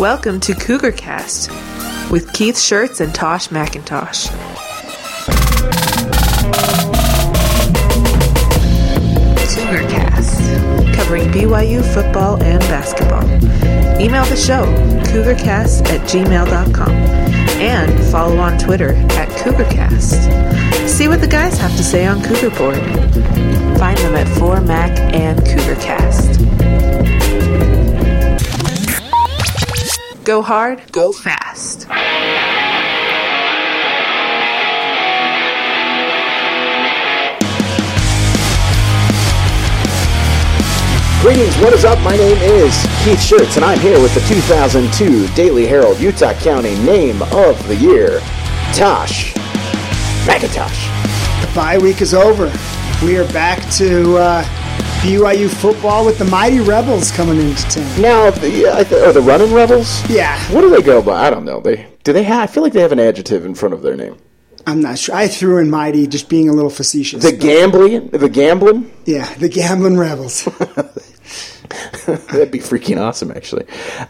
Welcome to CougarCast with Keith Schertz and Tosh McIntosh. CougarCast, covering BYU football and basketball. Email the show, cougarcast@gmail.com, and follow on Twitter @CougarCast. See what the guys have to say on Cougar Board. Find them at 4Mac and CougarCast. Go hard, go fast. Greetings, what is up? My name is Keith Schertz, and I'm here with the 2002 Daily Herald Utah County Name of the Year, Tosh McIntosh. The bye week is over. We are back to BYU football with the Mighty Rebels coming into town. Now, are the Running Rebels? Yeah. What do they go by? I don't know. I feel like they have an adjective in front of their name. I'm not sure. I threw in Mighty, just being a little facetious. The Gamblin'? Yeah, the Gambling Rebels. That'd be freaking awesome, actually.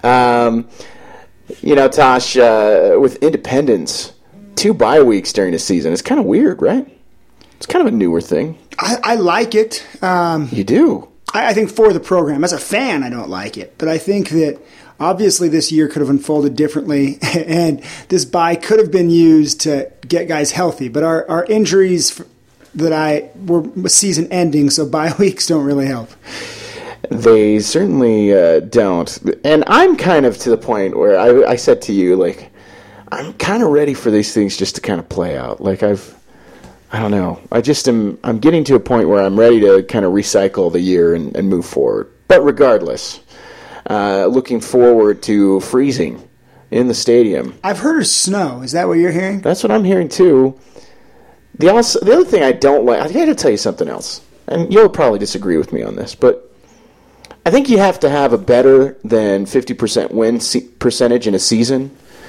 Tosh, with Independence, 2 bye weeks during the season, it's kind of weird, right? It's kind of a newer thing. I like it. You do? I think for the program. As a fan, I don't like it. But I think that obviously this year could have unfolded differently, and this bye could have been used to get guys healthy. But our injuries were season ending, so bye weeks don't really help. They certainly don't. And I'm kind of to the point where I said to you, like, I'm kind of ready for these things just to kind of play out. Like, I don't know. I'm getting to a point where I'm ready to kind of recycle the year and move forward. But regardless, looking forward to freezing in the stadium. I've heard of snow. Is that what you're hearing? That's what I'm hearing, too. The other thing I don't like, I got to tell you something else. And you'll probably disagree with me on this, but I think you have to have a better than 50% win percentage in a season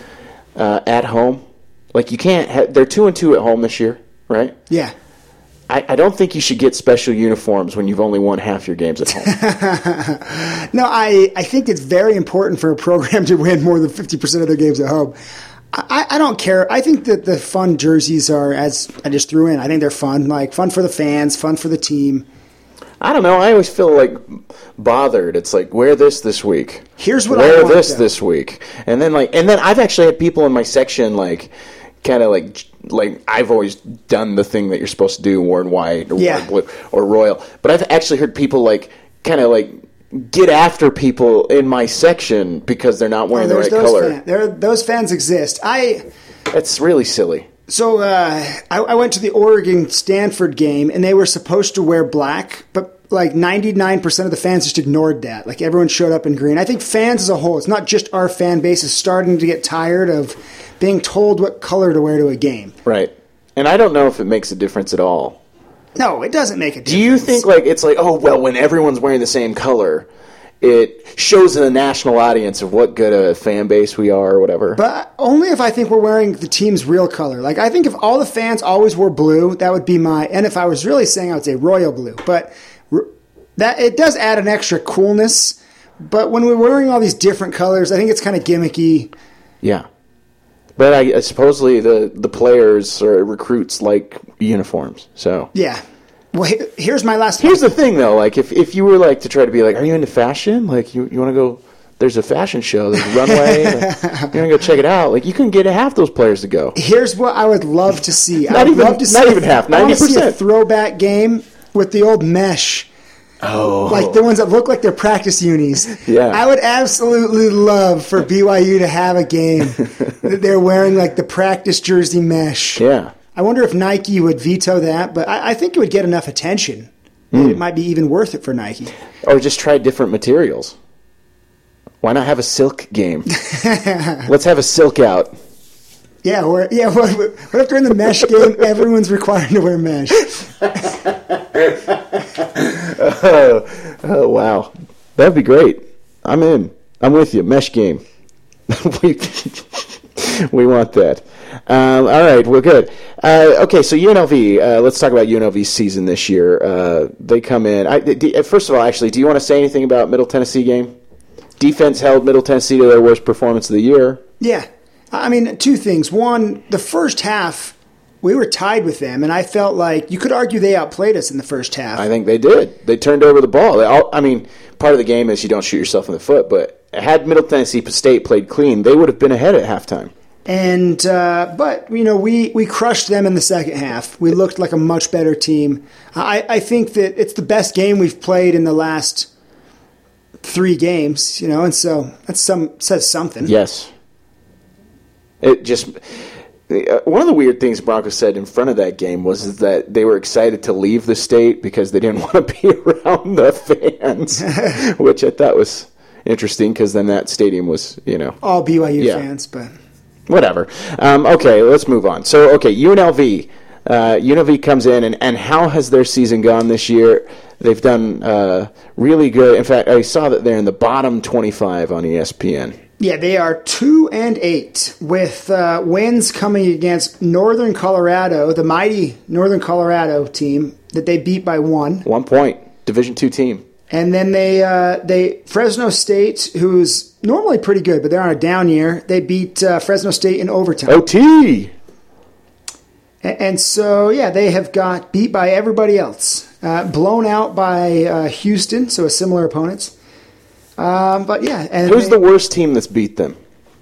at home. Like, you can't they're 2-2 at home this year, right? Yeah. I don't think you should get special uniforms when you've only won half your games at home. No, I think it's very important for a program to win more than 50% of their games at home. I don't care. I think that the fun jerseys are, as I just threw in, I think they're fun. Like, fun for the fans, fun for the team. I don't know. I always feel like bothered. It's like, wear this week. Here's what wear I want this week. And then I've actually had people in my section kind of like I've always done the thing that you're supposed to do, worn white or worn blue or royal. But I've actually heard people get after people in my section because they're not wearing the right color. Those fans exist. That's really silly. So I went to the Oregon-Stanford game, and they were supposed to wear black, but like 99% of the fans just ignored that. Like, everyone showed up in green. I think fans as a whole, it's not just our fan base, is starting to get tired of being told what color to wear to a game. Right. And I don't know if it makes a difference at all. No, it doesn't make a difference. Do you think when everyone's wearing the same color, it shows the national audience of what good a fan base we are or whatever? But only if I think we're wearing the team's real color. Like, I think if all the fans always wore blue, that would be and if I was really saying, I would say royal blue. But that it does add an extra coolness. But when we're wearing all these different colors, I think it's kind of gimmicky. Yeah. But I supposedly the players or recruits like uniforms. So yeah. Well, here's my last. Here's the thing, though. Like, if you were to try to be like, are you into fashion? Like, you want to go? There's a fashion show. There's a runway. You want to go check it out? Like, you couldn't get half those players to go. Here's what I would love to see. Not even half. 90%. A throwback game with the old mesh. Oh. Like the ones that look like they're practice unis. Yeah. I would absolutely love for BYU to have a game that they're wearing like the practice jersey mesh. Yeah. I wonder if Nike would veto that, but I think it would get enough attention. It might be even worth it for Nike. Or just try different materials. Why not have a silk game? Let's have a silk out. Yeah, what if during the mesh game, everyone's required to wear mesh? Oh, wow. That'd be great. I'm in. I'm with you. Mesh game. We want that. All right, well, good. Okay, so UNLV, let's talk about UNLV's season this year. They come in. First of all, actually, do you want to say anything about Middle Tennessee game? Defense held Middle Tennessee to their worst performance of the year. Yeah. I mean, two things. One, the first half, we were tied with them, and I felt like you could argue they outplayed us in the first half. I think they did. They turned over the ball. Part of the game is you don't shoot yourself in the foot, but had Middle Tennessee State played clean, they would have been ahead at halftime. And but we crushed them in the second half. We looked like a much better team. I think that it's the best game we've played in the last 3 games, and so that says something. Yes. It just one of the weird things Broncos said in front of that game was that they were excited to leave the state because they didn't want to be around the fans, which I thought was interesting because then that stadium was, all BYU fans, but whatever. Okay, let's move on. So, UNLV. UNLV comes in, and how has their season gone this year? They've done really good. In fact, I saw that they're in the bottom 25 on ESPN. Yeah, they are 2-8 with wins coming against Northern Colorado, the mighty Northern Colorado team that they beat by 1. 1 point, Division II team. And then they Fresno State, who's normally pretty good, but they're on a down year. They beat Fresno State in overtime. OT. And so, they have got beat by everybody else. Blown out by Houston, so a similar opponents. But yeah. And who's the worst team that's beat them?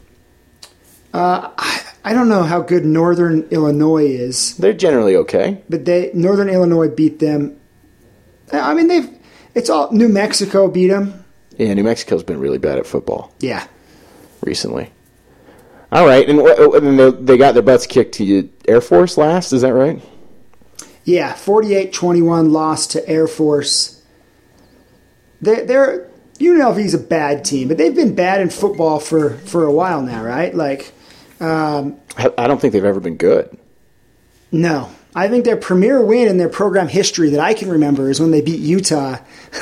I don't know how good Northern Illinois is. They're generally okay. But Northern Illinois beat them. I mean, it's all New Mexico beat them. Yeah, New Mexico's been really bad at football. Yeah. Recently. All right, and they got their butts kicked to Air Force last, is that right? Yeah, 48-21 loss to Air Force. UNLV's a bad team, but they've been bad in football for a while now, right? I don't think they've ever been good. No. I think their premier win in their program history that I can remember is when they beat Utah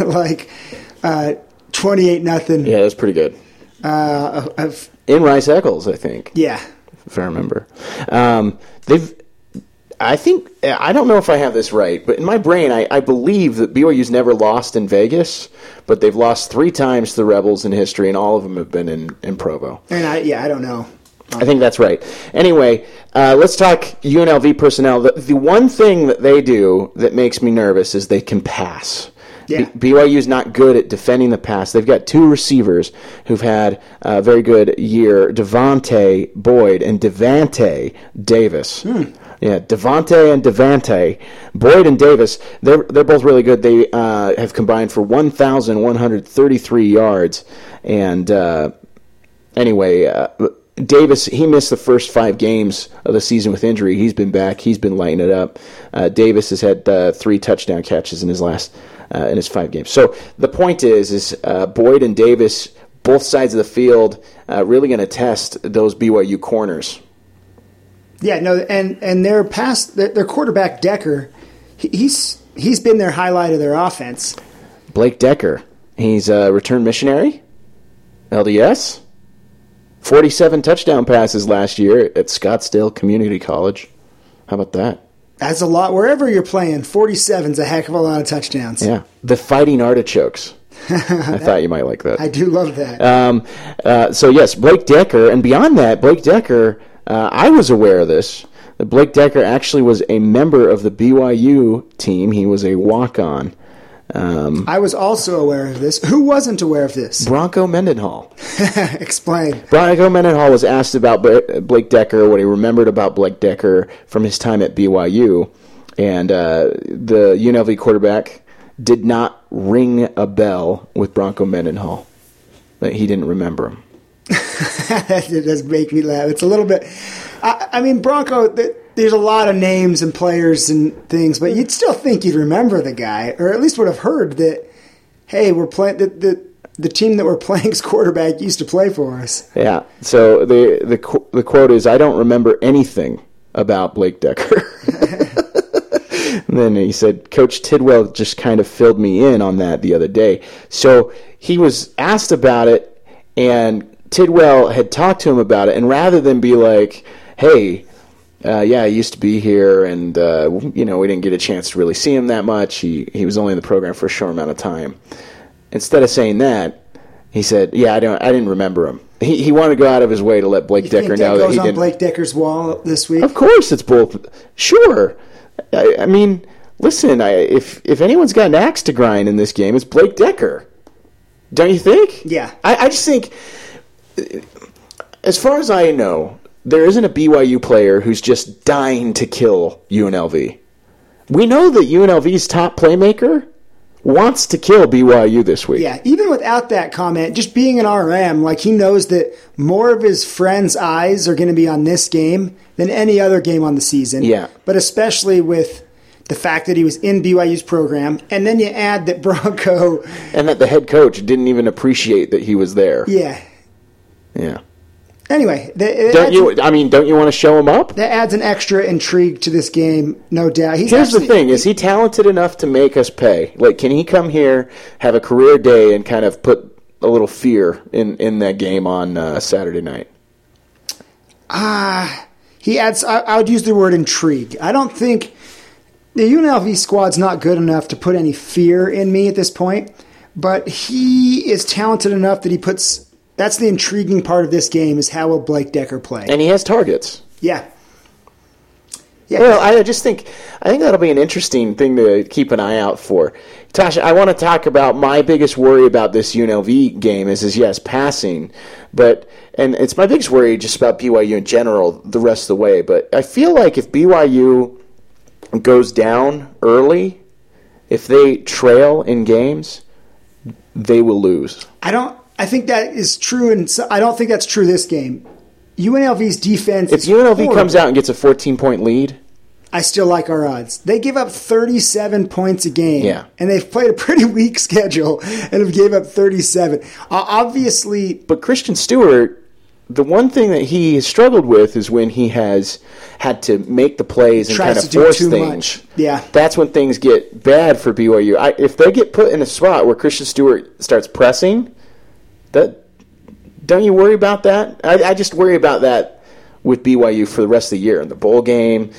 28-0. Yeah, that's pretty good. In Rice-Eccles, I think. Yeah. If I remember. I don't know if I have this right, but in my brain, I believe that BYU's never lost in Vegas, but they've lost 3 times to the Rebels in history, and all of them have been in Provo. And I don't know. I think that's right. Anyway, let's talk UNLV personnel. The one thing that they do that makes me nervous is they can pass. Yeah. BYU's not good at defending the pass. They've got 2 receivers who've had a very good year, Devontae Boyd and Devante Davis. Yeah, Devontae and Devante, Boyd and Davis, they're both really good. They have combined for 1,133 yards. And Davis, he missed the first 5 games of the season with injury. He's been back. He's been lighting it up. Davis has had 3 touchdown catches in his last in his 5 games. So the point is Boyd and Davis, both sides of the field, really going to test those BYU corners. Yeah, no, and their quarterback Decker, he's been their highlight of their offense. Blake Decker, he's a return missionary, LDS, 47 touchdown passes last year at Scottsdale Community College. How about that? That's a lot. Wherever you're playing, 47's a heck of a lot of touchdowns. Yeah, the Fighting Artichokes. I thought you might like that. I do love that. So yes, Blake Decker, and beyond that, Blake Decker. I was aware of this. That Blake Decker actually was a member of the BYU team. He was a walk-on. I was also aware of this. Who wasn't aware of this? Bronco Mendenhall. Explain. Bronco Mendenhall was asked about Blake Decker, what he remembered about Blake Decker from his time at BYU. And the UNLV quarterback did not ring a bell with Bronco Mendenhall. He didn't remember him. That does make me laugh. It's a little bit... I mean, Bronco, there's a lot of names and players and things, but you'd still think you'd remember the guy, or at least would have heard that, hey, we're playing... The team that we're playing's quarterback used to play for us. Yeah. So the quote is, I don't remember anything about Blake Decker. And then he said, Coach Tidwell just kind of filled me in on that the other day. So he was asked about it, and Tidwell had talked to him about it, and rather than be like, hey, I used to be here, and we didn't get a chance to really see him that much. He was only in the program for a short amount of time. Instead of saying that, He said, "Yeah, I didn't remember him." He wanted to go out of his way to let Blake Decker know that he didn't. On Blake Decker's wall this week. Of course, it's both. Sure, I mean, listen. If anyone's got an axe to grind in this game, it's Blake Decker. Don't you think? Yeah. I just think, as far as I know, there isn't a BYU player who's just dying to kill UNLV. We know that UNLV's top playmaker wants to kill BYU this week. Yeah, even without that comment, just being an RM, like he knows that more of his friends' eyes are going to be on this game than any other game on the season. Yeah. But especially with the fact that he was in BYU's program, and then you add that Bronco... And that the head coach didn't even appreciate that he was there. Yeah. Yeah. Anyway, don't you want to show him up? That adds an extra intrigue to this game, no doubt. Here's the thing: is he talented enough to make us pay? Like, can he come here, have a career day, and kind of put a little fear in that game on Saturday night? He adds. I would use the word intrigue. I don't think the UNLV squad's not good enough to put any fear in me at this point, but he is talented enough that he puts. That's the intriguing part of this game is how will Blake Decker play. And he has targets. Yeah. Well, I think that'll be an interesting thing to keep an eye out for. Tasha, I want to talk about my biggest worry about this UNLV game is yes, passing. And it's my biggest worry just about BYU in general the rest of the way. But I feel like if BYU goes down early, if they trail in games, they will lose. I think that is true, and I don't think that's true this game. UNLV's defense. If UNLV comes out and gets a 14-point lead, I still like our odds. They give up 37 points a game, and they've played a pretty weak schedule and have gave up 37. Obviously, but Christian Stewart, the one thing that he has struggled with is when he has had to make the plays and kind of force things. Yeah, that's when things get bad for BYU. If they get put in a spot where Christian Stewart starts pressing. Don't you worry about that? I just worry about that with BYU for the rest of the year in the bowl game,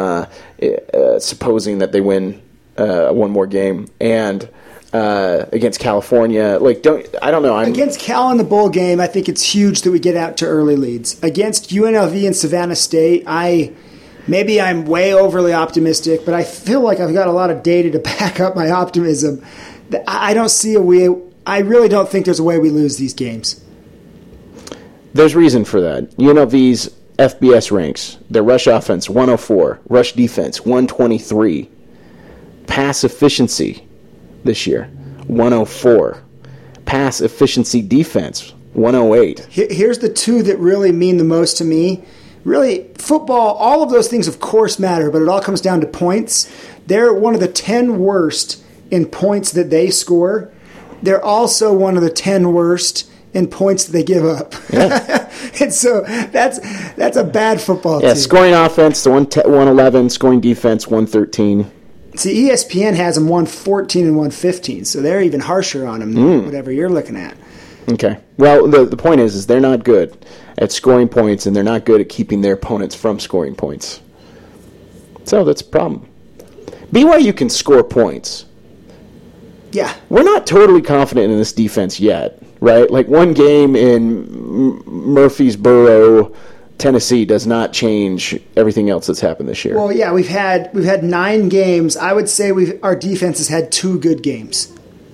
supposing that they win one more game, and against California. I don't know. Against Cal in the bowl game, I think it's huge that we get out to early leads. Against UNLV and Savannah State, maybe I'm way overly optimistic, but I feel like I've got a lot of data to back up my optimism. I don't see a way. I really don't think there's a way we lose these games. There's reason for that. UNLV's FBS ranks their rush offense 104, rush defense 123, pass efficiency this year 104, pass efficiency defense 108. Here's the two that really mean the most to me. Really, football, all of those things of course matter, but it all comes down to points. They're one of the 10 worst in points that they score. They're also one of the 10 worst in points that they give up. Yeah. And so that's a bad football team. Yeah, scoring offense, the 111, scoring defense, 113. See, ESPN has them 114 and 115, so they're even harsher on them than whatever you're looking at. Okay. Well, the point is they're not good at scoring points, and they're not good at keeping their opponents from scoring points. So that's a problem. BYU can score points. Yeah. We're not totally confident in this defense yet, right? Like one game in Murfreesboro, Tennessee does not change everything else that's happened this year. Well, yeah, we've had 9 games. I would say our defense has had 2 good games.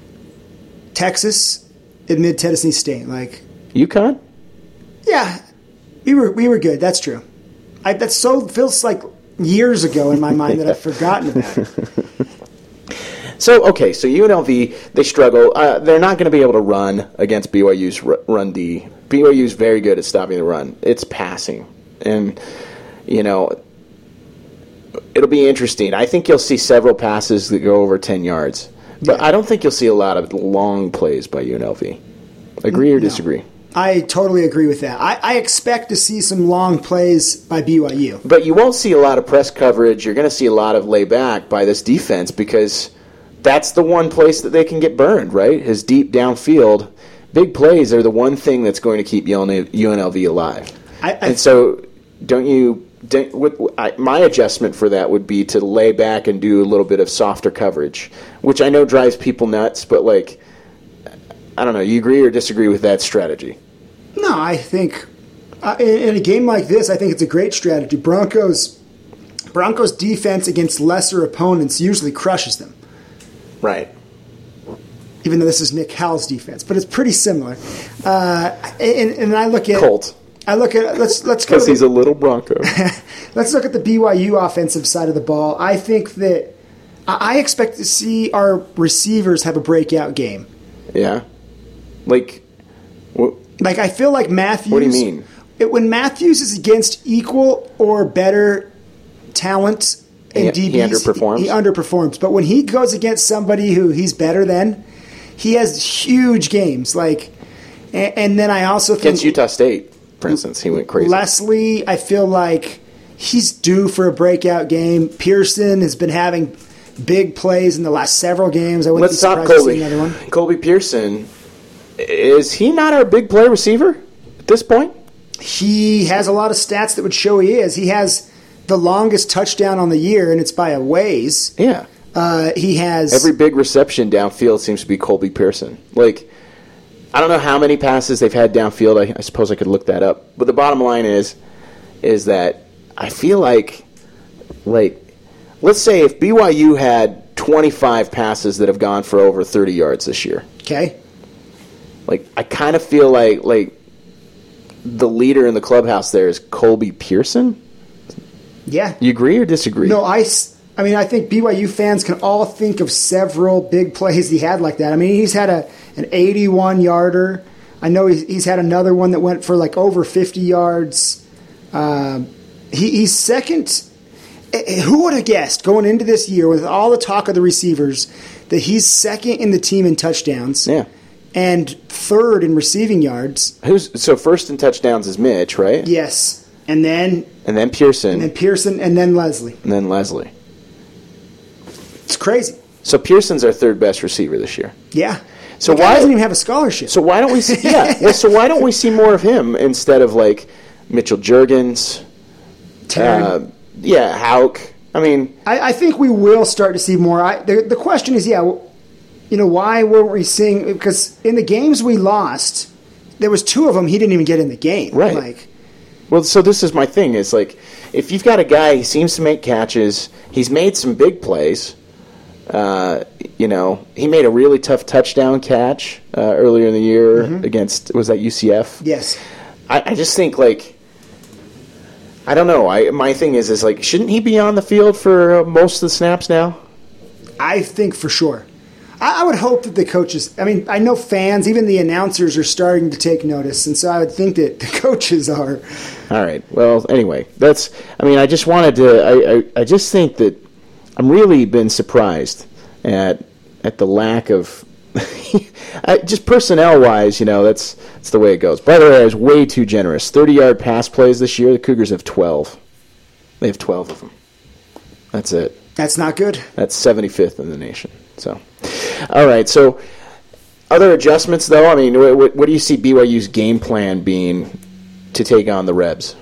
Texas and Mid-Tennessee State. UConn? Yeah. We were good. That's true. That feels like years ago in my mind that I've forgotten about it. So UNLV, they struggle. They're not going to be able to run against BYU's run D. BYU's very good at stopping the run. It's passing. And, it'll be interesting. I think you'll see several passes that go over 10 yards. But I don't think you'll see a lot of long plays by UNLV. Agree or disagree? I totally agree with that. I expect to see some long plays by BYU. But you won't see a lot of press coverage. You're going to see a lot of layback by this defense because that's the one place that they can get burned, right? Is deep downfield. Big plays are the one thing that's going to keep UNLV alive. My adjustment for that would be to lay back and do a little bit of softer coverage, which I know drives people nuts, but I don't know. You agree or disagree with that strategy? No, I think in a game like this, I think it's a great strategy. Broncos defense against lesser opponents usually crushes them. Right. Even though this is Nick Howell's defense, but it's pretty similar. And I look at Colt. Let's go. Because he's a little Bronco. Let's look at the BYU offensive side of the ball. I think that I expect to see our receivers have a breakout game. Yeah. Like I feel like Matthews. What do you mean? When Matthews is against equal or better talent in DBs, he underperforms. He underperforms. But when he goes against somebody who he's better than, he has huge games. And then I also think against Utah State, for instance, he went crazy. Leslie, I feel like he's due for a breakout game. Pearson has been having big plays in the last several games. I wouldn't Let's be stop surprised to Colby. see another one. Colby Pearson, is he not our big play receiver at this point? He has a lot of stats that would show he is. He has the longest touchdown on the year, and it's by a ways. Yeah. He has Every big reception downfield seems to be Colby Pearson. I don't know how many passes they've had downfield. I suppose I could look that up. But the bottom line is that I feel like let's say if BYU had 25 passes that have gone for over 30 yards this year. Okay. I kind of feel like the leader in the clubhouse there is Colby Pearson. Yeah. You agree or disagree? No, I mean, I think BYU fans can all think of several big plays he had like that. I mean, he's had an 81-yarder. I know he's had another one that went for over 50 yards. He's second. Who would have guessed going into this year with all the talk of the receivers that he's second in the team in touchdowns? Yeah. And third in receiving yards. So first in touchdowns is Mitch, right? Yes. And then Pearson. And then Pearson and then Leslie. And then Leslie. It's crazy. So Pearson's our third best receiver this year. Yeah. So why doesn't even have a scholarship? So why don't we see so why don't we see more of him instead of Mitchell Juergens? Hauk. I mean, I think we will start to see more. The question is, why weren't we seeing? Because in the games we lost, there was two of them he didn't even get in the game. Right. Well, so this is my thing. Is if you've got a guy, he seems to make catches. He's made some big plays. He made a really tough touchdown catch earlier in the year against, was that UCF? Yes. I just think I don't know. My thing is shouldn't he be on the field for most of the snaps now? I think for sure. I would hope that the coaches, I know fans, even the announcers are starting to take notice, and so I would think that the coaches are. All right. Well, anyway, I just wanted to, I just think that I'm really been surprised at the lack of, just personnel-wise, that's the way it goes. By the way, I was way too generous. 30-yard pass plays this year, the Cougars have 12. They have 12 of them. That's it. That's not good. That's 75th in the nation. So, all right. So, other adjustments, though? What do you see BYU's game plan being to take on the Rebs?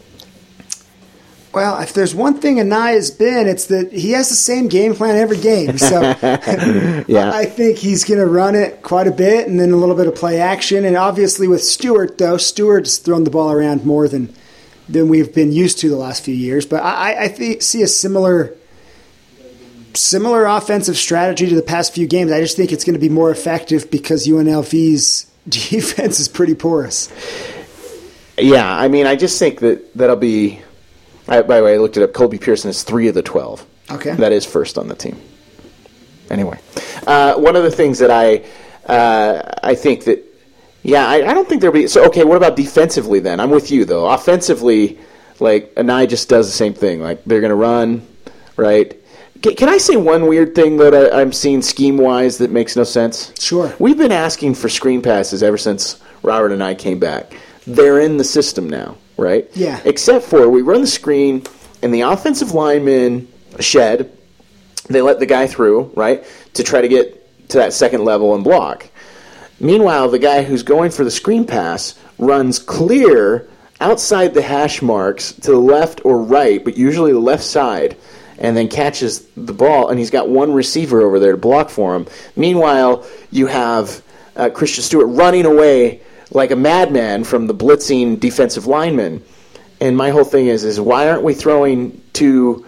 Well, if there's one thing Anai has been, it's that he has the same game plan every game. So yeah. I think he's going to run it quite a bit and then a little bit of play action. And obviously with Stewart, though, Stewart's thrown the ball around more than we've been used to the last few years. But I see a similar offensive strategy to the past few games. I just think it's going to be more effective because UNLV's defense is pretty porous. Yeah, I just think that'll be... by the way, I looked it up. Colby Pearson is 3 of the 12. Okay. That is first on the team. Anyway, one of the things that I think that, I don't think there'll be... So, okay, what about defensively then? I'm with you, though. Offensively, Anai just does the same thing. They're going to run, right? Can I say one weird thing that I'm seeing scheme-wise that makes no sense? Sure. We've been asking for screen passes ever since Robert and I came back. They're in the system now, right? Yeah. Except for we run the screen, and the offensive lineman shed. They let the guy through, right, to try to get to that second level and block. Meanwhile, the guy who's going for the screen pass runs clear outside the hash marks to the left or right, but usually the left side, and then catches the ball, and he's got one receiver over there to block for him. Meanwhile, you have Christian Stewart running away like a madman from the blitzing defensive lineman. And my whole thing is why aren't we throwing to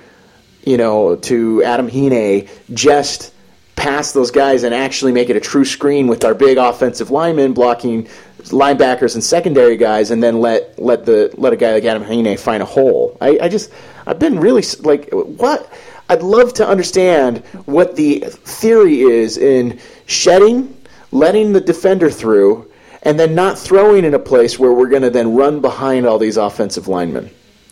Adam Hine just past those guys and actually make it a true screen with our big offensive linemen blocking linebackers and secondary guys, and then let a guy like Adam Hine find a hole. I've been really like, what? I'd love to understand what the theory is in shedding, letting the defender through, and then not throwing in a place where we're going to then run behind all these offensive linemen.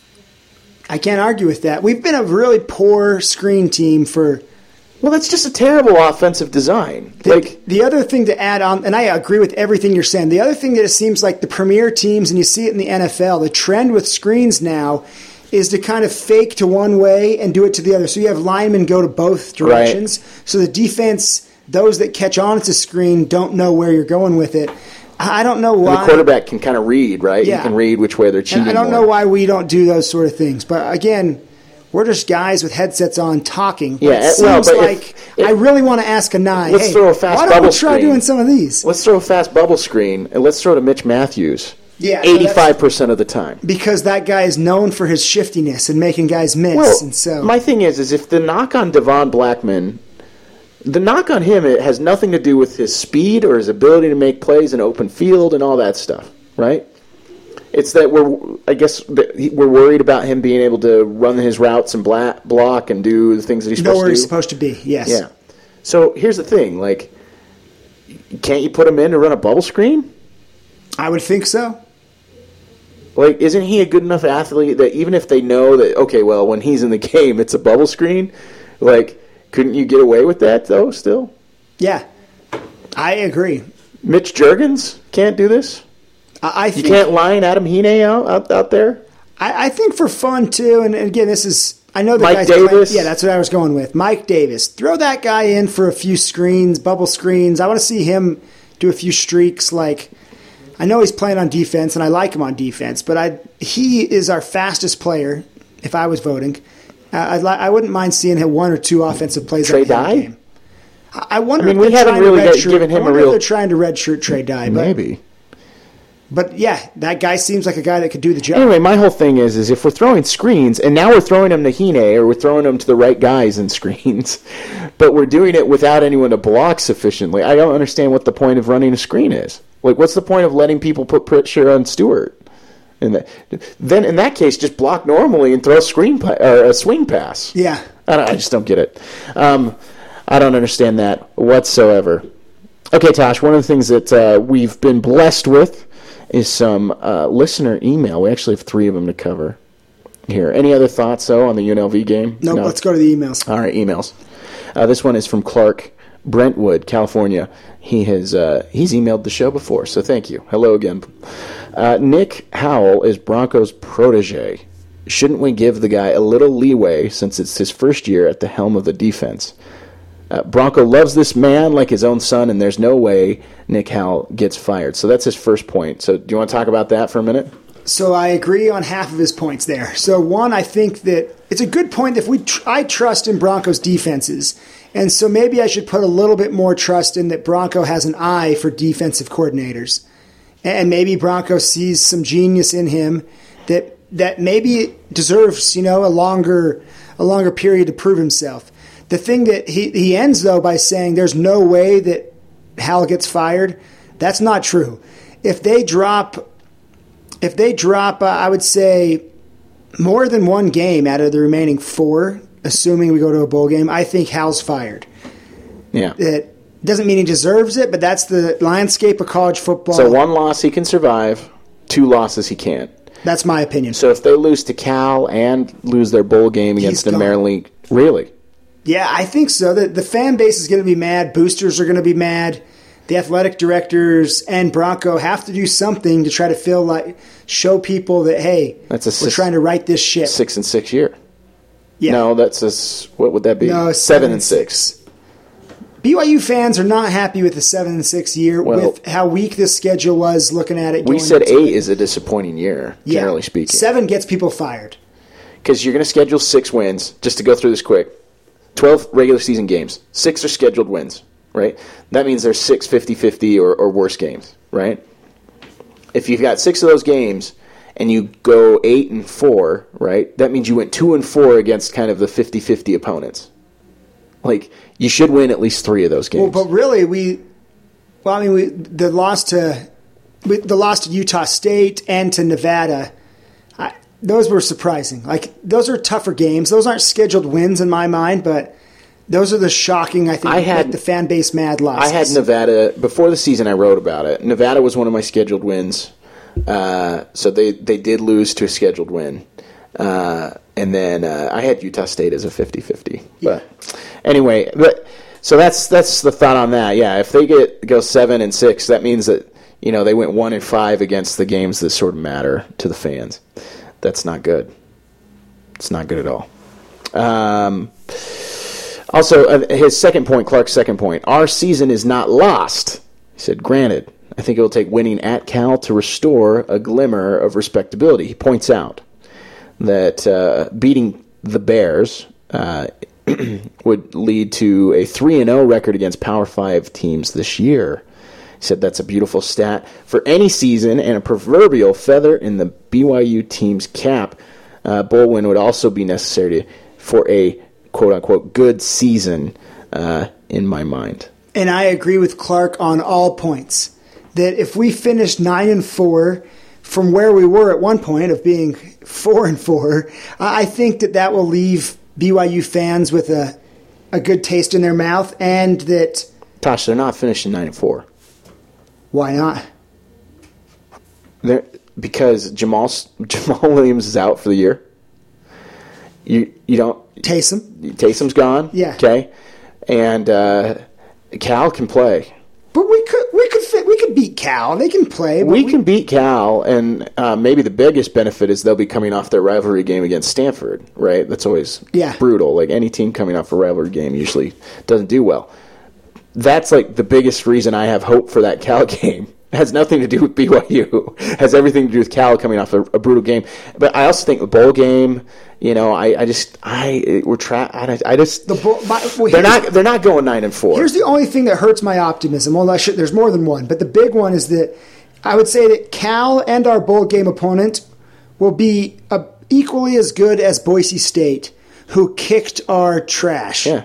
I can't argue with that. We've been a really poor screen team for... Well, that's just a terrible offensive design. The other thing to add on, and I agree with everything you're saying, the other thing that it seems like the premier teams, and you see it in the NFL, the trend with screens now is to kind of fake to one way and do it to the other. So you have linemen go to both directions. Right. So the defense, those that catch on to screen, don't know where you're going with it. I don't know why. And the quarterback can kind of read, right? Yeah. You can read which way they're cheating. And I don't know why we don't do those sort of things. But again, we're just guys with headsets on talking. But it seems like I really want to ask Anai, let's throw a fast why don't we try doing some of these? Let's throw a fast bubble screen, and let's throw to Mitch Matthews. Yeah, 85% of the time. Because that guy is known for his shiftiness and making guys miss. Well, and so my thing is if the knock on Devon Blackman, the knock on him, it has nothing to do with his speed or his ability to make plays in open field and all that stuff, right? It's that we're worried about him being able to run his routes and block and do the things that he's supposed to do. Know where he's supposed to be, yes. Yeah. So here's the thing, can't you put him in to run a bubble screen? I would think so. Isn't he a good enough athlete that even if they know that, okay, well, when he's in the game, it's a bubble screen, couldn't you get away with that, though, still? Yeah, I agree. Mitch Juergens can't do this? I think you can't line Adam Hine out there? I think for fun, too, and again, this is... I know the Mike guy's Davis? Yeah, that's what I was going with. Mike Davis. Throw that guy in for a few screens, bubble screens. I want to see him do a few streaks. I know he's playing on defense, and I like him on defense, but he is our fastest player, if I was voting. I wouldn't mind seeing him one or two offensive plays Trey in the Dye? game. I wonder if we haven't really given him a real... they're trying to redshirt Trey Dye. Maybe. But, yeah, that guy seems like a guy that could do the job. Anyway, my whole thing is if we're throwing screens, and now we're throwing them to Hine, or we're throwing them to the right guys in screens, but we're doing it without anyone to block sufficiently, I don't understand what the point of running a screen is. What's the point of letting people put pressure on Stewart? Then, in that case, just block normally and throw a swing pass. Yeah. I just don't get it. I don't understand that whatsoever. Okay, Tosh, one of the things that we've been blessed with is some listener email. We actually have 3 of them to cover here. Any other thoughts, though, on the UNLV game? No, let's go to the emails. All right, emails. This one is from Clark Brentwood, California. He's emailed the show before, so thank you. Hello again. Nick Howell is Broncos' protege. Shouldn't we give the guy a little leeway since it's his first year at the helm of the defense? Bronco loves this man like his own son, and there's no way Nick Howell gets fired. So that's his first point. So do you want to talk about that for a minute? So I agree on half of his points there. So one, I think that it's a good point that I trust in Broncos defenses. And so maybe I should put a little bit more trust in that Bronco has an eye for defensive coordinators. And maybe Bronco sees some genius in him that maybe deserves, a longer period to prove himself. The thing that he ends, though, by saying there's no way that Hal gets fired, that's not true. If they drop, I would say, more than one game out of the remaining 4, assuming we go to a bowl game, I think Hal's fired. Yeah. It doesn't mean he deserves it, but that's the landscape of college football. So 1 loss he can survive, 2 losses he can't. That's my opinion. So if they lose to Cal and lose their bowl game against the Maryland League, really? Yeah, I think so. The fan base is going to be mad. Boosters are going to be mad. The athletic directors and Bronco have to do something to try to show people that, hey, we're trying to right this ship. 6-6 year. Yeah. No, what would that be? No, 7-6. BYU fans are not happy with the 7-6 year with how weak this schedule was looking at it. We said 8 is a disappointing year, generally speaking. 7 gets people fired. Because you're going to schedule 6 wins, just to go through this quick. 12 regular season games. 6 are scheduled wins. right? That means there's 6 50-50 or worse games, right? If you've got 6 of those games and you go 8-4, right? That means you went 2-4 against kind of the 50-50 opponents. Like, you should win at least 3 of those games. Well, but really, the loss to Utah State and to Nevada, those were surprising. Like, those are tougher games. Those aren't scheduled wins in my mind, but those are the shocking, I think, make the fan base mad losses. I had Nevada, before the season I wrote about it. Nevada was one of my scheduled wins. So they did lose to a scheduled win. And then I had Utah State as a 50-50. But anyway, so that's the thought on that. Yeah, if they go 7-6, that means that they went 1-5 against the games that sort of matter to the fans. That's not good. It's not good at all. Also, his second point, Clark's second point, our season is not lost. He said, granted, I think it will take winning at Cal to restore a glimmer of respectability. He points out that beating the Bears would lead to a 3-0 record against Power 5 teams this year. He said that's a beautiful stat for any season and a proverbial feather in the BYU team's cap. Bowl win would also be necessary for a quote-unquote good season in my mind. And I agree with Clark on all points. That if we finish 9-4 from where we were at one point of being 4-4, I think that will leave BYU fans with a good taste in their mouth, and that... Tosh, they're not finishing 9-4. Why not? Because Jamal Williams is out for the year. You don't... Taysom's gone. Yeah. Okay. And Cal can play. But we could beat Cal. They can play. We can beat Cal, and maybe the biggest benefit is they'll be coming off their rivalry game against Stanford, right? That's always brutal. Like, any team coming off a rivalry game usually doesn't do well. That's like the biggest reason I have hope for that Cal game. It has nothing to do with BYU. It has everything to do with Cal coming off a brutal game. But I also think the bowl game, they're not going 9-4. Here's the only thing that hurts my optimism. Well, there's more than one, but the big one is that I would say that Cal and our bowl game opponent will be equally as good as Boise State, who kicked our trash. Yeah.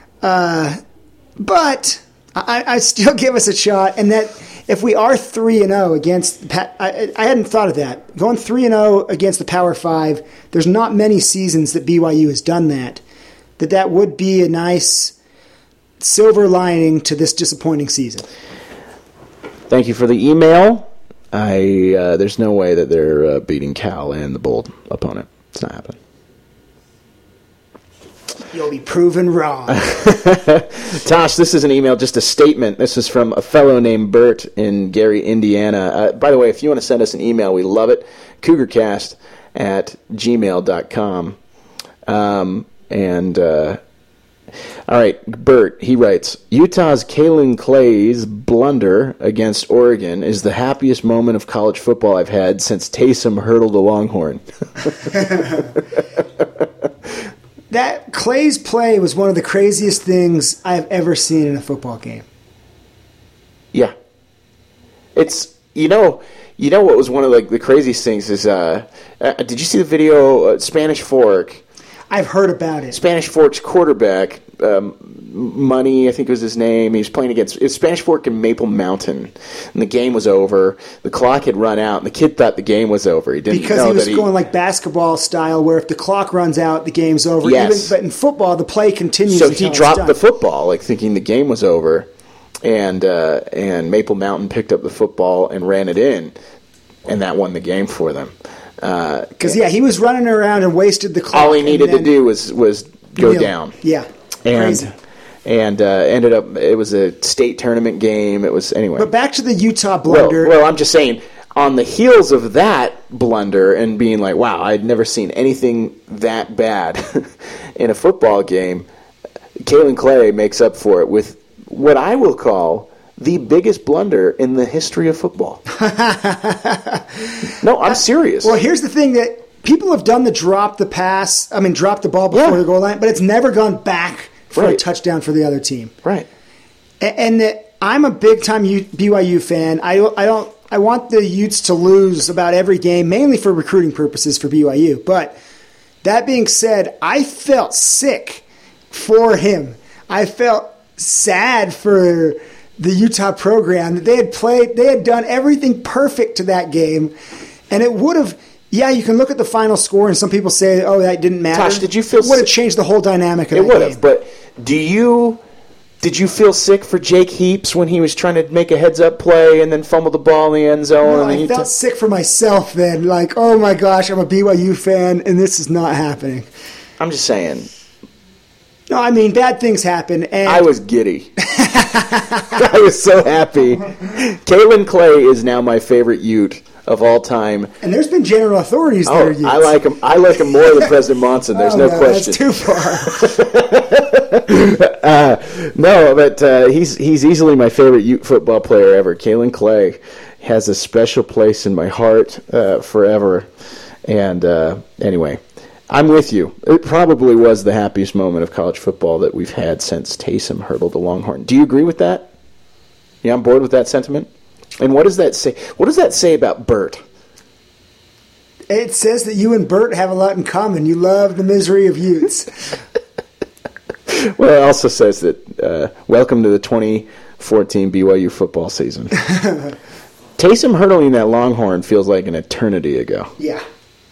But I still give us a shot, and that if we are 3-0 against, I hadn't thought of that. Going 3-0 against the Power 5, there's not many seasons that BYU has done that. That would be a nice silver lining to this disappointing season. Thank you for the email. There's no way that they're beating Cal and the bowl opponent. It's not happening. You'll be proven wrong. Tosh, this is an email, just a statement. This is from a fellow named Bert in Gary, Indiana. By the way, if you want to send us an email, we love it. cougarcast@gmail.com. All right, Bert, he writes, Utah's Kalen Clay's blunder against Oregon is the happiest moment of college football I've had since Taysom hurdled a Longhorn. That Clay's play was one of the craziest things I've ever seen in a football game. Yeah. It's, what was one of the craziest things is, did you see the video, Spanish Fork? I've heard about it. Spanish Fork's quarterback, Money, I think was his name. He was playing against Spanish Fork and Maple Mountain, and the game was over. The clock had run out, and the kid thought the game was over. He didn't know because he was going like basketball style, where if the clock runs out, the game's over. Yes. But in football, the play continues. So he dropped the football, thinking the game was over, and Maple Mountain picked up the football and ran it in, and that won the game for them. Because he was running around and wasted the clock. All he needed to do was go down. Yeah, and ended up, it was a state tournament game. It was, anyway. But back to the Utah blunder. Well, I'm just saying, on the heels of that blunder and being like, wow, I'd never seen anything that bad in a football game, Kalen Clay makes up for it with what I will call the biggest blunder in the history of football. No, I'm serious. Well, here's the thing that people have done drop the ball before the goal line, but it's never gone back for a touchdown for the other team. Right. And I'm a big time BYU fan. I want the Utes to lose about every game, mainly for recruiting purposes for BYU. But that being said, I felt sick for him. I felt sad for the Utah program that they had done everything perfect to that game, and it would have. Yeah, you can look at the final score, and some people say, "Oh, that didn't matter." Tosh, did you feel? It would have changed the whole dynamic of that game. It would have, but did you feel sick for Jake Heaps when he was trying to make a heads-up play and then fumbled the ball in the end zone? No, I felt sick for myself then. Like, oh my gosh, I'm a BYU fan, and this is not happening. I'm just saying. No, I mean, bad things happen. And I was giddy. I was so happy. Kalen Clay is now my favorite Ute of all time. And there's been general authorities there, Utes. I like him. I like him more than President Monson. There's no question. That's too far. No, but he's easily my favorite Ute football player ever. Kalen Clay has a special place in my heart forever. And anyway, I'm with you. It probably was the happiest moment of college football that we've had since Taysom hurdled the Longhorn. Do you agree with that? You on board with that sentiment? And what does that say? What does that say about Bert? It says that you and Bert have a lot in common. You love the misery of Utes. Well, it also says that welcome to the 2014 BYU football season. Taysom hurdling that Longhorn feels like an eternity ago. Yeah.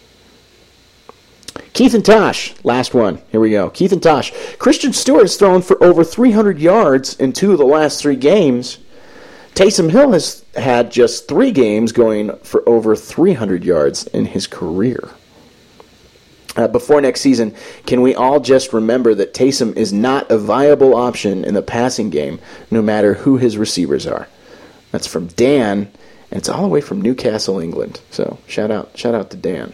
Keith and Tosh, last one. Here we go. Keith and Tosh. Christian Stewart has thrown for over 300 yards in 2 of the last 3 games. Taysom Hill has had just 3 games going for over 300 yards in his career. Before next season, can we all just remember that Taysom is not a viable option in the passing game, no matter who his receivers are? That's from Dan, and it's all the way from Newcastle, England. So shout out to Dan.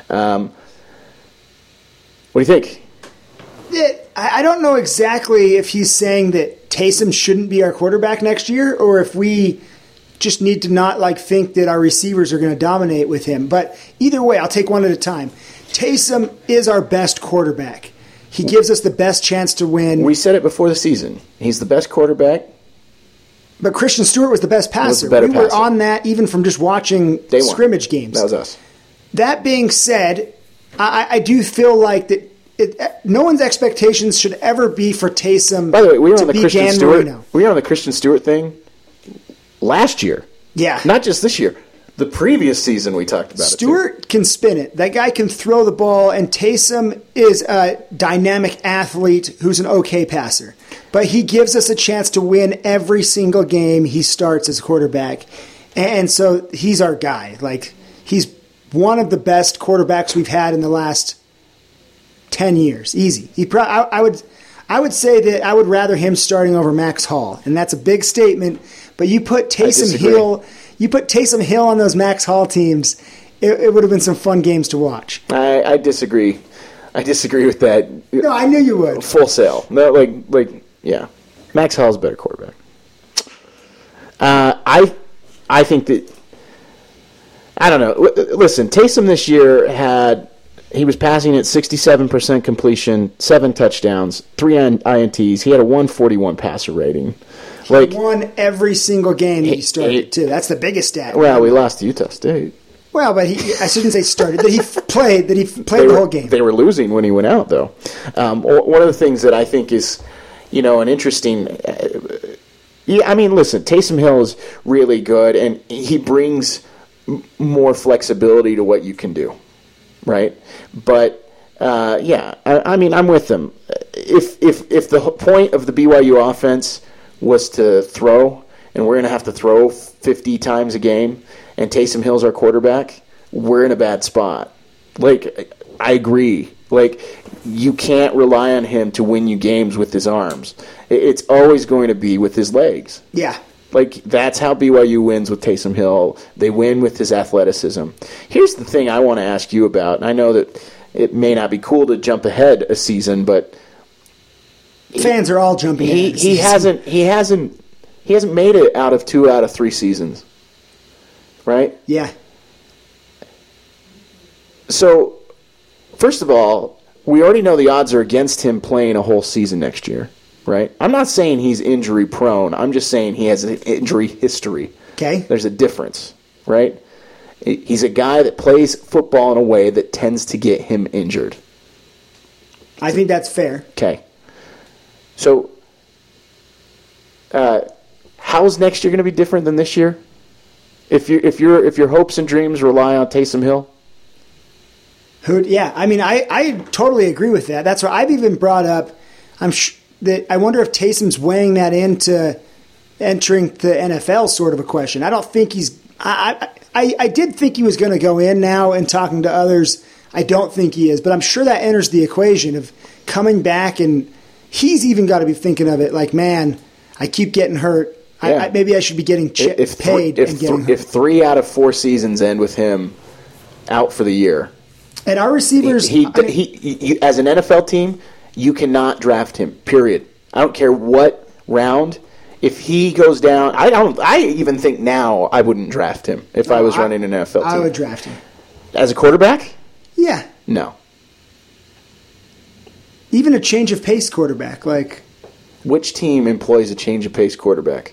What do you think? I don't know exactly if he's saying that Taysom shouldn't be our quarterback next year, or if we just need to not think that our receivers are going to dominate with him. But either way, I'll take one at a time. Taysom is our best quarterback. He gives us the best chance to win. We said it before the season. He's the best quarterback. But Christian Stewart was the best passer. We were on that even from just watching scrimmage games. That was us. That being said, I do feel like that no one's expectations should ever be for Taysom. By the way, we were on the Christian Dan Stewart. Marino. We were on the Christian Stewart thing last year. Yeah, not just this year. The previous season we talked about Stewart can spin it. That guy can throw the ball, and Taysom is a dynamic athlete who's an okay passer. But he gives us a chance to win every single game he starts as quarterback. And so he's our guy. He's one of the best quarterbacks we've had in the last 10 years. Easy. I would say that I would rather him starting over Max Hall. And that's a big statement. But you put Taysom Hill on those Max Hall teams, it would have been some fun games to watch. I disagree. I disagree with that. No, I knew you would. Full sail. No, yeah. Max Hall's a better quarterback. I think that, I don't know. Listen, Taysom this year he was passing at 67% completion, 7 touchdowns, 3 INTs. He had a 141 passer rating. He won every single game he started, too. That's the biggest stat. Well, we lost to Utah State. Well, but I shouldn't say started. That he played the whole game. They were losing when he went out, though. One of the things that I think is, an interesting. Listen, Taysom Hill is really good, and he brings more flexibility to what you can do, right? But I'm with them. If the point of the BYU offense was to throw, and we're going to have to throw 50 times a game, and Taysom Hill's our quarterback, we're in a bad spot. I agree. You can't rely on him to win you games with his arms. It's always going to be with his legs. Yeah. That's how BYU wins with Taysom Hill. They win with his athleticism. Here's the thing I want to ask you about, and I know that it may not be cool to jump ahead a season, but fans are all jumping ahead. He hasn't made it out of 2 out of 3 seasons. Right? Yeah. So, first of all, we already know the odds are against him playing a whole season next year. right? I'm not saying he's injury prone. I'm just saying he has an injury history. Okay. There's a difference, right? He's a guy that plays football in a way that tends to get him injured. I think that's fair. Okay. So, how's next year going to be different than this year? If your hopes and dreams rely on Taysom Hill? Yeah, I mean, I totally agree with that. That's why I've even brought up. That I wonder if Taysom's weighing that into entering the NFL, sort of a question. I don't think he's. I did think he was going to go in now and talking to others. I don't think he is, but I'm sure that enters the equation of coming back, and he's even got to be thinking of it like, man, I keep getting hurt. Yeah. Maybe I should be getting paid and getting hurt. If 3 out of 4 seasons end with him out for the year, and our receivers, he as an NFL team, you cannot draft him. Period. I don't care what round. If he goes down, I even think now I wouldn't draft him if I was running an NFL team. I would draft him as a quarterback. Yeah. No. Even a change of pace quarterback, like. Which team employs a change of pace quarterback?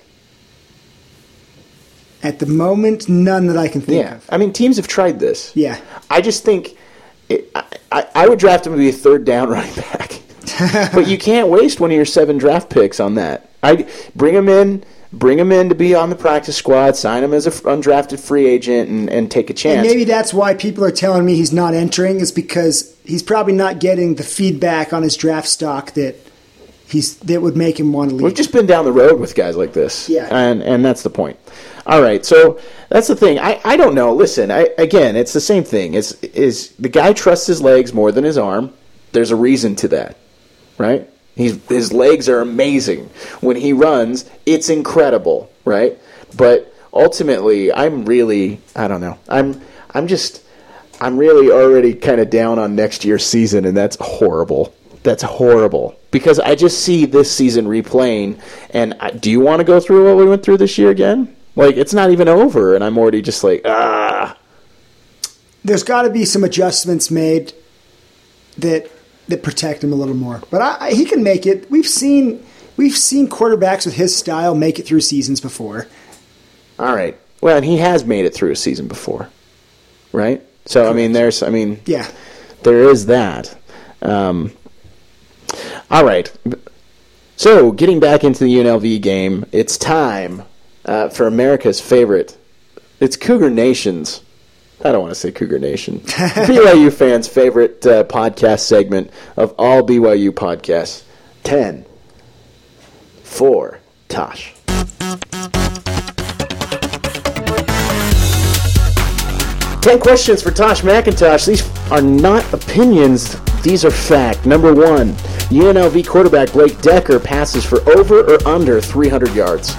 At the moment, none that I can think of. I mean, teams have tried this. Yeah. I just think I would draft him to be a third down running back. But you can't waste one of your 7 draft picks on that. I bring him in to be on the practice squad, sign him as an undrafted free agent, and take a chance. And maybe that's why people are telling me he's not entering, is because he's probably not getting the feedback on his draft stock that would make him want to leave. We've just been down the road with guys like this. Yeah. And that's the point. All right, so that's the thing. I don't know. Listen, again, it's the same thing. Is the guy trusts his legs more than his arm? There's a reason to that, right? His legs are amazing. When he runs, it's incredible, right? But ultimately, I don't know. I'm really already kind of down on next year's season, and that's horrible. That's horrible. Because I just see this season replaying, and do you want to go through what we went through this year again? Like, it's not even over, and I'm already just like, There's got to be some adjustments made that protect him a little more. But he can make it. We've seen quarterbacks with his style make it through seasons before. All right. Well, and he has made it through a season before, right? So, correct. Yeah. There is that. All right. So, getting back into the UNLV game, it's time for America's favorite. It's Cougar Nation's. I don't want to say Cougar Nation. BYU fans' favorite podcast segment of all BYU podcasts. 10 for Tosh. 10 questions for Tosh McIntosh. These are not opinions. These are fact. Number 1, UNLV quarterback Blake Decker passes for over or under 300 yards.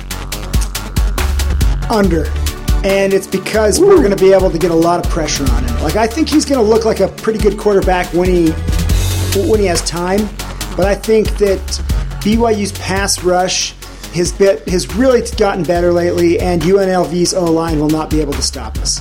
Under. And it's because we're going to be able to get a lot of pressure on him. Like, I think he's going to look like a pretty good quarterback when he has time. But I think that BYU's pass rush has really gotten better lately, and UNLV's O-line will not be able to stop us.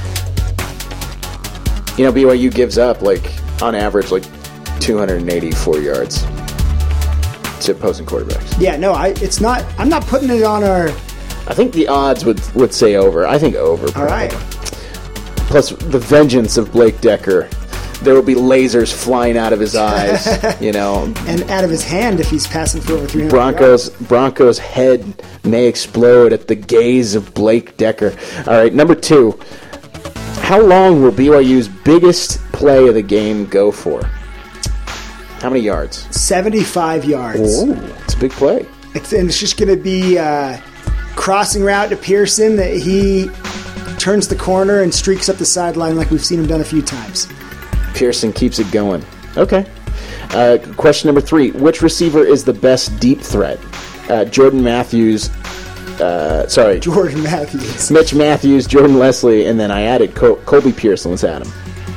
You know, BYU gives up, on average, 284 yards to opposing quarterbacks. Yeah, no, I'm not putting it on our... I think the odds would say over. I think over. Probably. All right. Plus, the vengeance of Blake Decker. There will be lasers flying out of his eyes, And out of his hand if he's passing for over 300 yards. Bronco's head may explode at the gaze of Blake Decker. All right, number 2. How long will BYU's biggest play of the game go for? How many yards? 75 yards. Ooh, it's a big play. It's just going to be... crossing route to Pearson that he turns the corner and streaks up the sideline like we've seen him done a few times. Pearson keeps it going. Okay. Question number 3. Which receiver is the best deep threat? Jordan Matthews. Jordan Matthews. Mitch Matthews, Jordan Leslie, and then I added Colby Pearson. Let's add him.